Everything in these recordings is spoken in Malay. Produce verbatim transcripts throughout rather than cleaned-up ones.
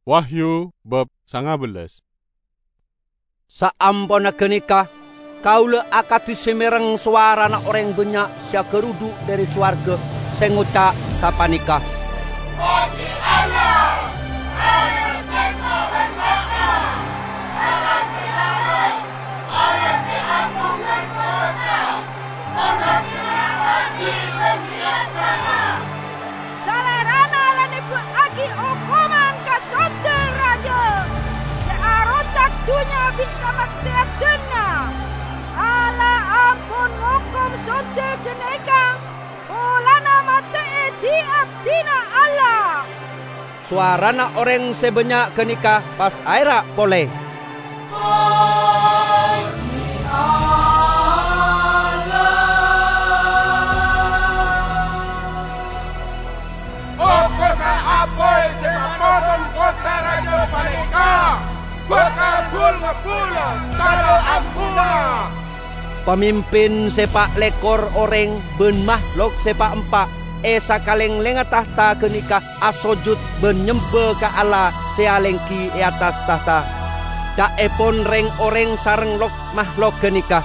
Wahyu bab sangabelas. Saampona kenikah, kaula akati semereng suara anak orang banyak sia kerudu dari suarga sengucak sapanikah. Puji Allah, Allah seko bermakna, Allah selamat, Allah seagung dan kuasa, Allah hati berbiasana. Salerana lanipu agi okuman kasonte raja, searosak dunia bika maksiat dena. Allah ampun hukum sonte keneka, ulana mate tiap tina Allah. Suarana orang sebanyak kenikah pas aira boleh. Apoy sepapotong kota raja Paleka, berkabul ngepulang kalau ampuna. Pemimpin sepak lekor orang ben makhluk sepak empat esa kaleng lenga tahta kenikah asojud ben nyembe ke Allah sealengki e atas tahta. Dak epon reng orang sareng lok makhluk kenikah.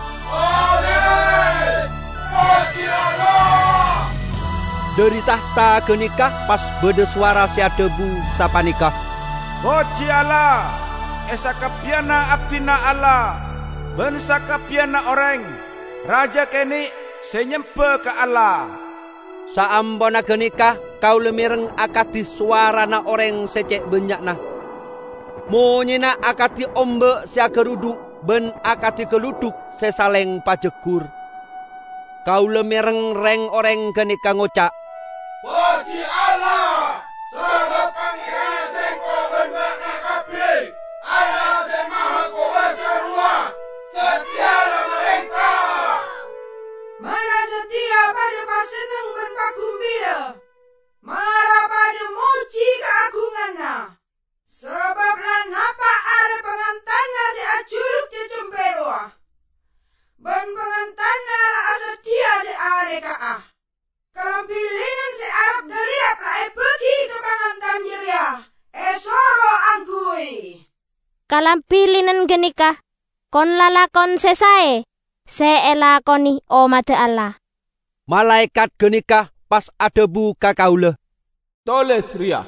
Amin. Puji Allah. Dari tahta kenikah pas bede suara sia debu sapanikah. Puji Allah, esa kapiana abdina Allah, bensa kapiana orang, raja kini senyempe ke Allah. Saambona kenikah kau lemireng akati suara na orang secek banyak nah. Monyena akati ombe sia kerudu ben akati keluduk sesaleng pajekur. Kau lemireng reng orang kenikah ngocak. Puji Allah, sebab pangeran seko bermakna kabeh, Allah semaha kuasa ruah, setia memerintah. Mara setia pada paseneng ben pakumbira, mara pada muji keagunganna. Sebab lan napa are pengantanna si acuruk di cemperoa, ben pengantanna la asedia si are kaah. Kalambilinan si Arab galiap la e pergi ke pengantan jeria, e soro anggui. Kalambilinan genikah, kon lalakon sesae, se elakoni o mate Allah. Malaikat genikah pas adebu kakaule. Toles ria,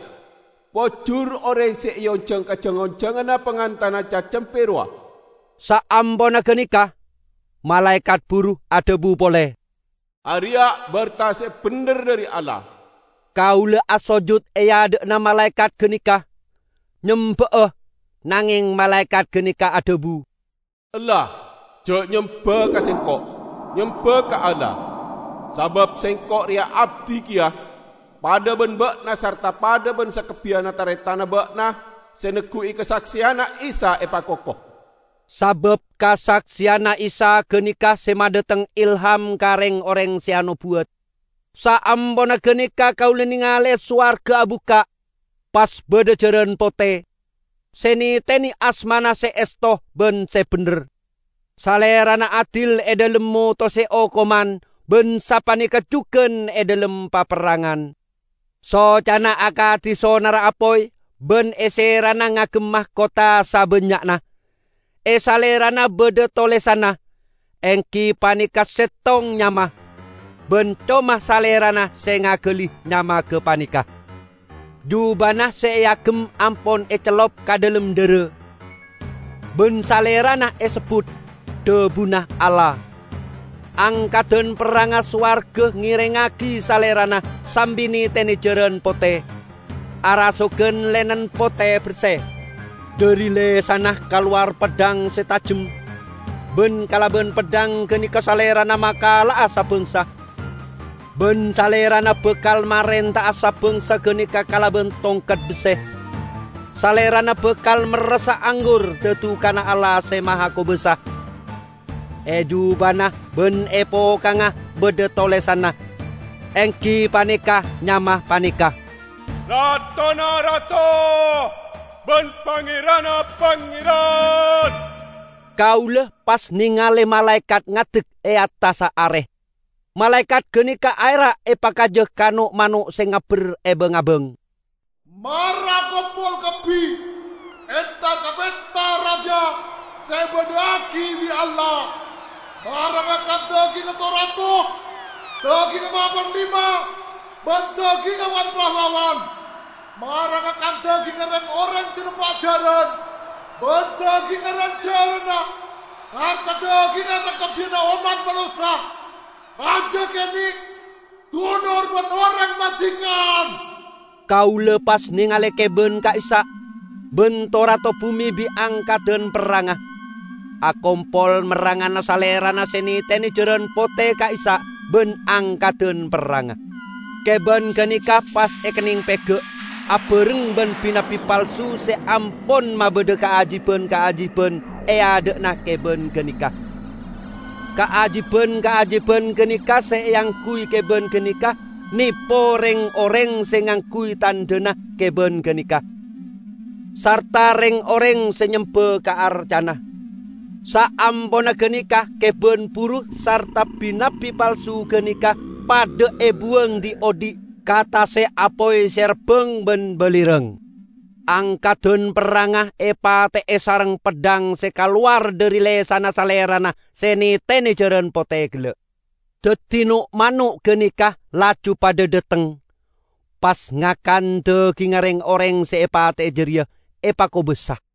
pojur orang se yonjeng kajengon-jengana pengantana cacemperwa. Saambona genikah, malaikat buruh adebu boleh. Arya bertase bener dari Allah. Kaule asojud eyade na malaikat genikah. Nyembeeh nanging malaikat genikah adebu. Allah, jok nyembah ke sengkok, nyembah ke Allah. Sabab sengkok ria abdi kia, pada ben bekna sarta pada ben sakebiana taretana bekna, senegui kesaksiana Isa epakokoh. Sabab kasaksiana Isa genikah semadeteng ilham kareng orang siano buat. Saambona genikah kaule ningale suarga abuka, pas bede jeren pote. Seni teni asmana se estoh ben se bener. Salerana adil edelem moto se okoman, ben sapani kecuken edelem paperangan. So cana akati sonara apoy, ben eserana ngagemah kota sabenyakna. Esalerana bede tolesana, engki panika setong nyama. Ben comah salerana sengageli nyama ke panika. Dubana seyakem ampon e celop kadelem dere. Ben salerana e sebut debunah Allah. Angkaden peranga swarga ngirengaki salerana sambini teni jeren pote. Arasogen lenen pote bersih. Dari lesanah keluar pedang setajem. Ben kalaben pedang kenika salerana makala asa bangsa. Ben salerana bekal marenta asa bangsa kenika kalaben tongkat beseh. Salerana bekal meresa anggur tetu kana Allah semaha kubesah. Edu bana ben epo kanga bede tolesana. Engki panika nyamah panika. Ratona rato, ben pangirana pangiran. Kaule pas ningale malaikat ngatek e atasa areh. Malaikat genika aira e pakajeh kanu manuk sing ngaber e bengabeng. Mara kumpul kebi, entar ke pesta raja, saya berdaki bi Allah. Mara akan dagi ke toratu, dagi ke bapan lima, bantagi ke wan pahlawan. Mara akan dagi ke orang sinu pajaran, bantagi ke rancarana. Harta dagi ke kebiana umat manusia. Aja kini tunur buat orang majikan. Kau lepas ningali keben ka Isa, bentorato bumi bi angkaden perangah. Akompol merangana salerana seni teni jeren pote ka Isa, ben angkaden perangah. Keben kenika pas ekening pege, abereng ben pinapi palsu se ampon mabede kaajiben kaajiben eade na keben kenika. Kaajiben kaajiben kenika se yang kui keben kenika. Nipo reng oreng sing ngangkui tandena keben kenika. Sarta reng oreng senyempe ka arcana. Saampona kenika keben puru sarta binapi palsu kenika pada ebueng di odi kata se apoi serbeng ben belireng. Angkadun perangah epa te sareng pedang se kaluar dari lesana salerana seni teni jeren potegle. Detino manuk kenikah laju pada deteng. Pas ngakan de kingareng oreng seepa te jeria epa ko besah.